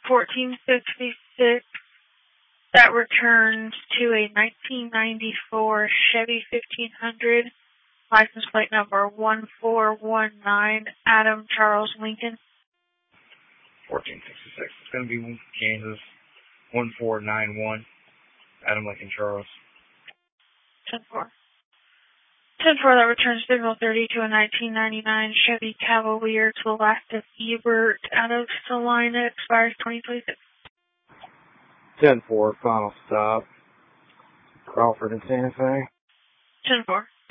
1466. That returns to a 1994 Chevy 1500, license plate number 1419, Adam Charles Lincoln. 1466. It's going to be Kansas 1491, Adam Lincoln Charles. 10-4. 10-4, that returns signal 30 to a 1999 Chevy Cavalier to Elastic Ebert out of Salina, expires 2026. 10-4, final stop. Crawford and Santa Fe. 10-4.